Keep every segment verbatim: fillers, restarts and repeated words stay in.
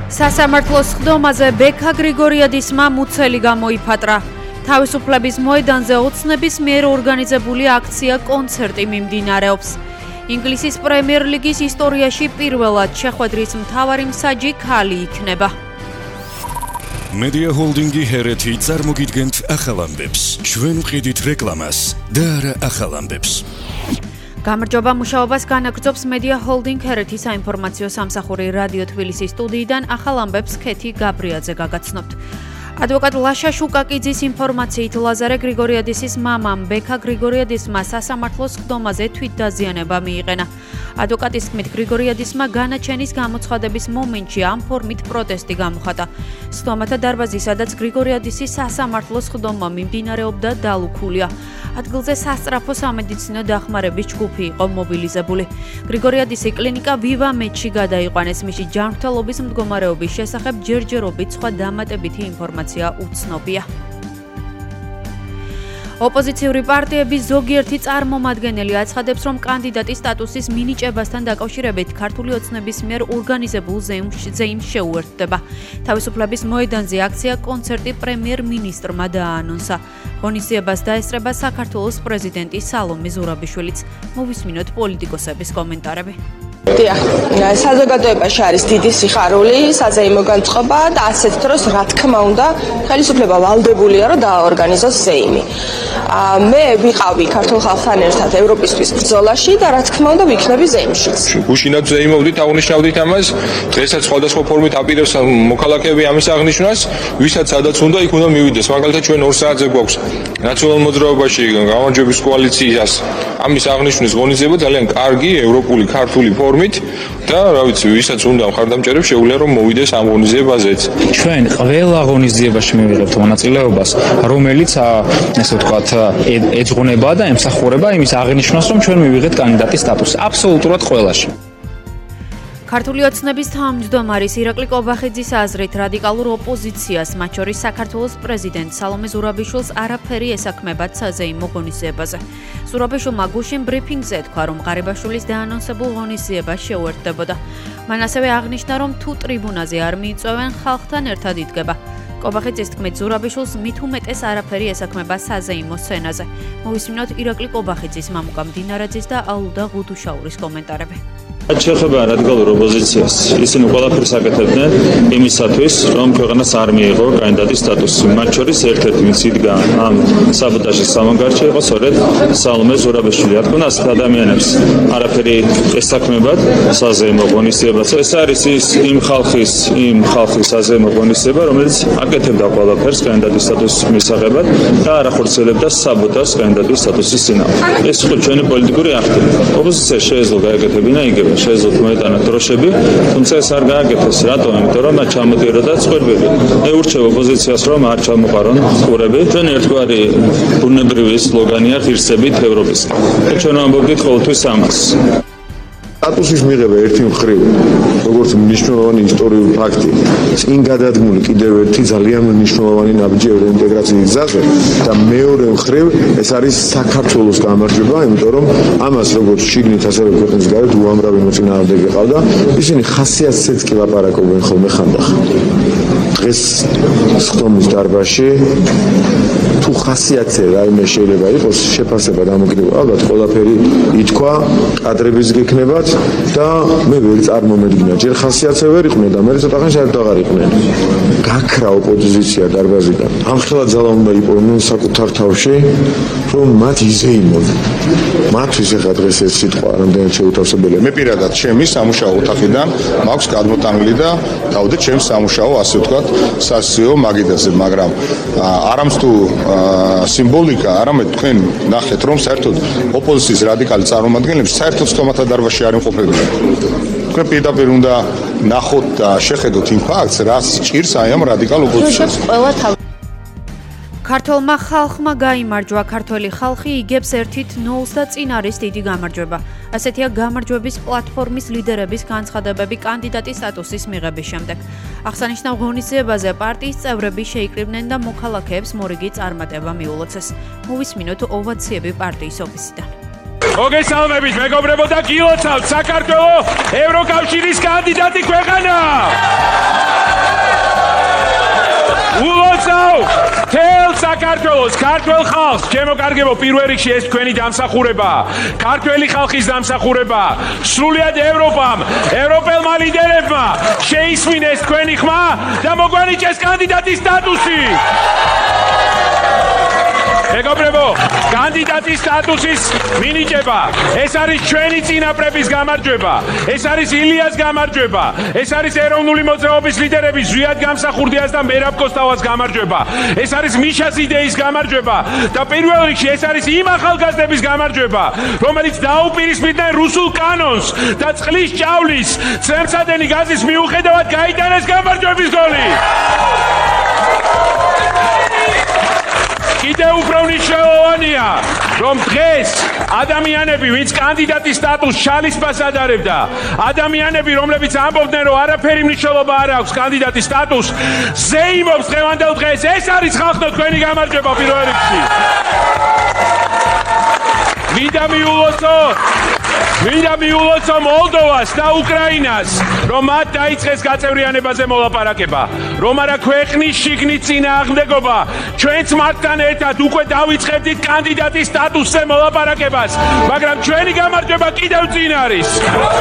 სასამართლოს ხდომაზე ბექა გრიგორიადისმა მუცელი გამოიფატრა. თავისუფლების მოედანზე ოცნების მიერ ორგანიზებული აქცია კონცერტი მიმდინარეობს. ინგლისის პრემიერ ლიგის ისტორიაში პირველად შეხვედრის მთავარი მსაჯი ქალი იქნება. Media Holdingi ჰერეთი წარმოგიდგენთ ახალ ამბებს. ჩვენ ვყიდით რეკლამას და არა ახალ ამბებს. გამარჯობა, მუშაობას განაგრძობს Media Holding ჰერეთის საინფორმაციო სამსახური რადიო თბილისის სტუდიიდან ახალ ამბებს ქეთი გაბრიაძე გაგაცნობთ. ადვოკატ ლაშა შუკაკიძის ინფორმაციით ლაზარე გრიგორიადისის მამამ ბექა გრიგორიადისმა სასამართლოს ხდომაზე თვითდაზიანება მიიყენა. ადვოკატის თქმით, გრიგორიადისმა განაჩენის გამოცხადების მომენტში ამ ფორმით პროტესტი გამოხატა. სტომათა დარბაზი, სადაც გრიგორიადისის სასამართლოს ხდომა მიმდინარეობდა, დალუქულია. ადგილზე სასწრაფო სამედიცინო დახმარების ჯგუფი იყო მობილიზებული. გრიგორიადისი კლინიკა ვივა მედში გადაიყვანეს. მისი ჯანმრთელობის მდგომარეობის შესახებ ჯერჯერობით სხვა დამატებითი ინფორმაცია უცნობია. ოპოზიციური პარტიების ზოგიერთი წარმომადგენელი აცხადებს, რომ კანდიდატის სტატუსის მინიჭებასთან დაკავშირებით ქართული ოცნების მიერ ორგანიზებულ ზეიმს შეუერთდება. თავისუფლების მოედანზე აქცია კონცერტი პრემიერ მინისტრმა დააანონსა. ღონისძიებას დაესწრება საქართველოს პრეზიდენტი სალომე ზურაბიშვილიც. მოვისმინოთ პოლიტიკოსების კომენტარები. დიახ, საზოგადოებაში არის დიდი სიხარული, საზეიმო განწყობა და ასეთ დროს რა თქმა უნდა ხელისუფლება ვალდებულია, რომ დააორგანიზოს ზეიმი. მე ვიყავი ქართულ ხალხთან ერთად ევროპისთვის ბრძოლაში და რა თქმა უნდა ვიქნები ზეიმშიც. უშინოდ ზეიმობდით, აღნიშნავდით ამას, დღესაც სხვადასხვა ფორმით აპირებს მოქალაქეები ამის აღნიშვნას, ვისაც სადაც უნდა იქ უნდა მივიდეს. მაგალითად ჩვენ ორ საათზე გვაქვს ნაციონალურ მოძრაობაში გამარჯვების კოალიციას ამის აღნიშვნის ღონისძიება ძალიან კარგი ევროპული ქართული ფორმით და რა ვიცი, ვისაც უნდა მხარდამჭერებს შეუძლია რომ მოვიდეს ამ ღონისძიებაზეც. ჩვენ ყველა ღონისძიებაში მივიღებთ მონაწილეობას, რომელიც ესე ვთქვათ ეძღვნება და ემსახურება იმის აღნიშვნას, რომ ჩვენ მივიღეთ კანდიდატის სტატუსი. აბსოლუტურად ყველაში. ქართული ოცნების თავმჯდომარის ირაკლი კობახიძის აზრით, რადიკალურ ოპოზიციას, მათ შორის საქართველოს პრეზიდენტ სალომე ზურაბიშვილს არაფერი ესაქმებათ საზეიმო ღონისძიებაზე. ზურაბიშვილმა გუშინ ბრიფინგზე თქვა, რომ ღარიბაშვილის დაანონსებულ ღონისძიებას შეუერთდებოდა. მან ასევე აღნიშნა, რომ თუ ტრიბუნაზე არ მიიწვევენ, ხალხთან ერთად იდგება. კობახიძის თქმით, ზურაბიშვილს მით უმეტეს არაფერი ესაქმება საზეიმო სცენაზე. მოვისმინოთ ირაკლი კობახიძის, მამუკა მდინარაძის და ალუდა ღუდუშაურის კომენტარები. რაც შეეხება რადიკალურ ოპოზიციას, ისინი ყველაფერს აკეთებდნენ იმისათვის, რომ ქვეყანას არ მიიღო კანდიდატის სტატუსი. მათ შორის ერთ-ერთი, ვინც იდგა ამ საბოტაჟის სამანგარში, იყო სწორედ სალომე ზურაბიშვილი. რა თქმა უნდა, ასეთ ადამიანებს არაფერი ესაქმებათ საზეიმო ღონისძიებას. ეს არის ის იმ ხალხის, იმ ხალხის საზეიმო ღონისძიება, რომელიც აკეთებდა ყველაფერს კანდიდატის სტატუსის მისაღებად და არ ახორციელებდა საბოტაჟს კანდიდატის სტატუსის წინააღმდეგ. ეს იყო ჩვენი პოლიტიკური აქტი. ოპოზიცია შეეძლო გაეკეთებინა იგივე. შეეძლოთ მოეტანა დროშები, თუმცა ეს არ გააკეთეს. რატომ? იმიტომ რომ მათ ჩამოდიოდა წყვილები. მე ურჩევ ოპოზიციას, რომ არ ჩამოყარონ ყურები. ჩვენ ერთგვარი ბუნებრივი სლოგანია ღირსებით ევროპისკენ. ჩვენ ვამბობდით ყოველთვის ამას. სტატუსის მიღება ერთი მხრივ, როგორც მნიშვნელოვანი ისტორიული ფაქტი, წინ გადადგმული კიდევ ერთი ძალიან მნიშვნელოვანი ნაბიჯი ევროინტეგრაციის გზაზე და მეორე მხრივ ეს არის საქართველოს გამარჯვება, იმიტომ რომ ამას როგორც შიგნით ასევე ქვეყნის გარეთ უამრავი მოწინააღმდეგე ყავდა, ისინი ხასიათზეც კი ლაპარაკობენ ხოლმე ხანდახან. დღეს სხდომის დარბაზში თუ ხასიათზე რაიმე შეიძლება იყოს შეფასება დამოკიდებული, ალბათ ყველაფერი ითქვა, კადრების გექნებათ და მე ვერ წარმომედგინა, ჯერ ხასიათზე ვერ იყვნენ და მე ცოტახანი საერთოდ აღარ იყვნენ. გაქრა ოპოზიცია დარბაზიდან. ამხელა ძალა უნდა იპოვნონ საკუთარ თავში, რომ მათ იზეიმონ. მათთვის ეხლა დღეს ეს სიტყვა რამდენად შეუთავსებელია. მე პირადად ჩემი სამუშაო ოთახიდან მაქვს გადმოტანილი და გავდე ჩემს სამუშაო, ასე ვთქვათ, სასიო მაგიდაზე, მაგრამ არამც თუ სიმბოლიკა, არამედ თქვენ ნახეთ, რომ საერთოდ ოპოზიციის რადიკალი წარმომადგენლებს საერთოდ სტომათა დარბაზში არ იმყოფებიან. თქვენ პირდაპირ უნდა ნახოთ და შეხედოთ იმ ფაქტს, რაც ჭირს აი ამ რადიკალ ოპოზიციას. ქართველმა ხალხმა გაიმარჯვა. ქართველი ხალხი იგებს ერთით ნოლს და წინ არის დიდი გამარჯვება. ასეთია გამარჯვების პლატფორმის ლიდერების განცხადებები კანდიდატის სტატუსის მიღების შემდეგ. აღსანიშნავ ღონისძიებაზე პარტიის წევრები შეიკრიბნენ და მოქალაქეებს მორიგი წარმატება მიულოცეს. მოვისმინოთ ოვაციები პარტიის ოფისიდან. მოგესალმებით მეგობრებო და გილოცავთ საქართველოს ევროკავშირის კანდიდატი ქვეყანა. თელ საქართველოს ქართველ ხალხს ჩემო კარგებო პირველ რიგში ეს თქვენი დამსახურებაა ქართველი ხალხის დამსახურებაა სრულიად ევროპამ ევროპელმა ლიდერებმა შეისმინეს თქვენი ხმა და მოგვანიჭეს კანდიდატის სტატუსი მეგობრებო კანდიდატის სტატუსის მინიჭება ეს არის ჩვენი წინაპრების გამარჯვება ეს არის ილიას გამარჯვება ეს არის ეროვნული მოძრაობის ლიდერების ზვიად გამსახურდიას და მერაბ კოსტავას გამარჯვება ეს არის მიშას იდეის გამარჯვება და პირველ რიგში ეს არის იმ ახალგაზრდების გამარჯვება რომელიც დაუპირისპირდნენ რუსულ კანონს და წყლის ჭავლის წემსადენი გაზის მიუხედავად გაიტანეს გამარჯვების გოლი კიდევ უფრო მნიშვნელოვანია, რომ დღეს ადამიანები, ვინც კანდიდატის სტატუსს შალისფას ადარებდა, ადამიანები, რომლებიც ამბობდნენ, რომ არაფერი მნიშვნელობა არ აქვს კანდიდატის სტატუსს, ზეიმობს დღევანდელ დღეს, ეს არის ხალხო თქვენი გამარჯვება პირველ რიგში. მინდა მიულოცო მინდა მიულოცო მოლდოვას და უკრაინას, რომ მათ დაიწყეს გაწევრიანებაზე მოლაპარაკება, რომ არა ქვეყნის შიგნით წინააღმდეგობა, ჩვენც მათთან ერთად უკვე დავიწყებდით კანდიდატის სტატუსზე მოლაპარაკებას, მაგრამ ჩვენი გამარჯვება კიდევ წინ არის.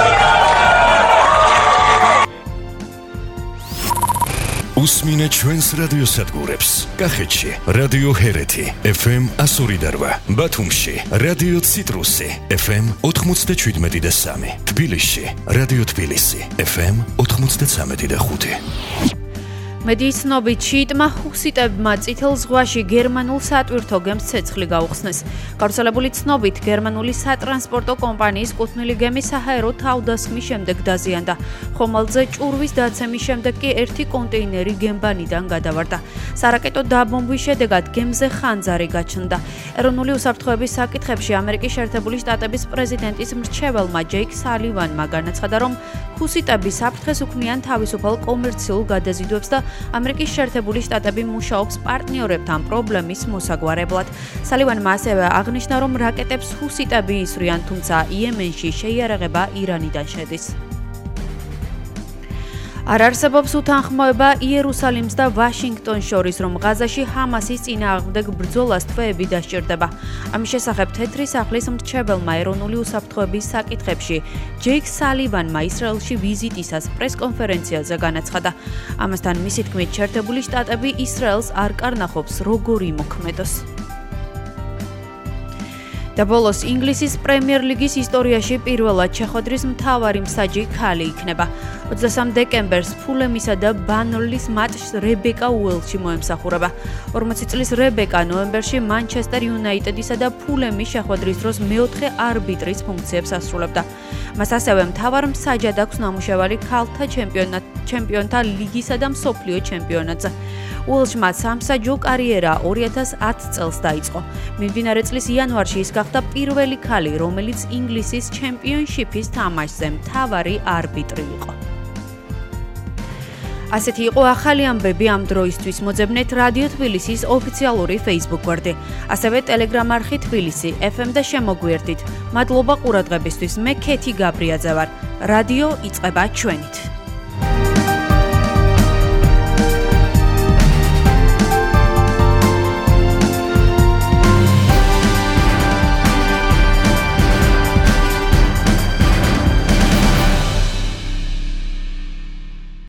უსმინე ჩვენს რადიოსადგურებს. კახეთში რადიო ჰერეთი ეფ ემ εκατო ორი და რვა, ბათუმში რადიო ციტრუსი ეფ ემ ოთხმოცდაშვიდმეტი და სამი, თბილისში რადიო თბილისი ეფ ემ ოთხმოცდაცამეტი და ხუთი. მედიის ცნობით შიიტმა ჰუსიტებმა წითელ ზღვაში გერმანულ სატვირთო გემს ცეცხლი გაუხსნეს. გავრცელებული ცნობით გერმანული სატრანსპორტო კომპანიის კუთვნილი გემი საჰაერო თავდასხმის შემდეგ დაზიანდა. ხომალდზე ჭურვის დაცემის შემდეგ კი ერთი კონტეინერი გემბანიდან გადავარდა. სარაკეტო დაბომბვის შედეგად გემზე ხანძარი გაჩნდა. ეროვნული უსაფრთხოების საკითხებში ამერიკის შეერთებული შტატების პრეზიდენტის მრჩეველმა ჯეიკ სალივანმა განაცხადა, რომ ჰუსიტები საფრთხეს უქმნიან თავისუფალ კომერციულ გადაზიდვებს და ამერიკის შეერთებული შტატები მუშაობს პარტნიორებთან პრობლემის მოსაგვარებლად. სალივანმა ასევე აღნიშნა, რომ რაკეტებს ჰუსიტები ისვრიან, თუმცა იემენში შეიარაღება ირანიდან შედის. არ არსებობს უთანხმოება იერუსალიმს და ვაშინგტონს შორის, რომ ღაზაში ჰამასის წინააღმდეგ ბრძოლას თვეები დასჭირდება. ამის შესახებ თეთრი სახლის მრჩეველმა ეროვნული უსაფრთხოების საკითხებში ჯეიკ სალივანმა ისრაელში ვიზიტისას პრესკონფერენციაზე განაცხადა. ამასთან მისი თქმით, შეერთებული შტატები ისრაელს არ კარნახობს როგორ იმოქმედოს. და ბოლოს ინგლისის პრემიერ ლიგის ისტორიაში პირველად შეხვედრის მთავარი მსაჯი ქალი იქნება. ოცდასამ დეკემბერს ფულემისა და ბანერლის მატჩს რებეკა უელსში მოემსახურება. ორმოცი წლის რებეკა ნოემბერში მანჩესტერ იუნაიტედისა და ფულემის შეხვედრის დროს მეოთხე არბიტრის ფუნქციებს ასრულებდა. მას ასევე მთავარ მსაჯად აქვს ნამუშევარი ქალთა ჩემპიონთა ლიგისა და მსოფლიო ჩემპიონატზე. უელსმა სამსაჯო კარიერა ორი ათას ათი წელს დაიწყო. მიმდინარე წლის იანვარში ის გახდა პირველი ქალი, რომელიც ინგლისის ჩემპიონშიპის თამაშზე მთავარი არბიტრი იყო. ასეთი იყო ახალი ამბები ამ დროისთვის. მოძებნეთ რადიო თბილისის ოფიციალური Facebook გვერდი. ასევე Telegram არხი თბილისი ეფ ემ და შემოგვიერთდით. მადლობა ყურადღებისთვის. მე ქეთი გაბრიაძე ვარ. რადიო იწყება ჩვენით.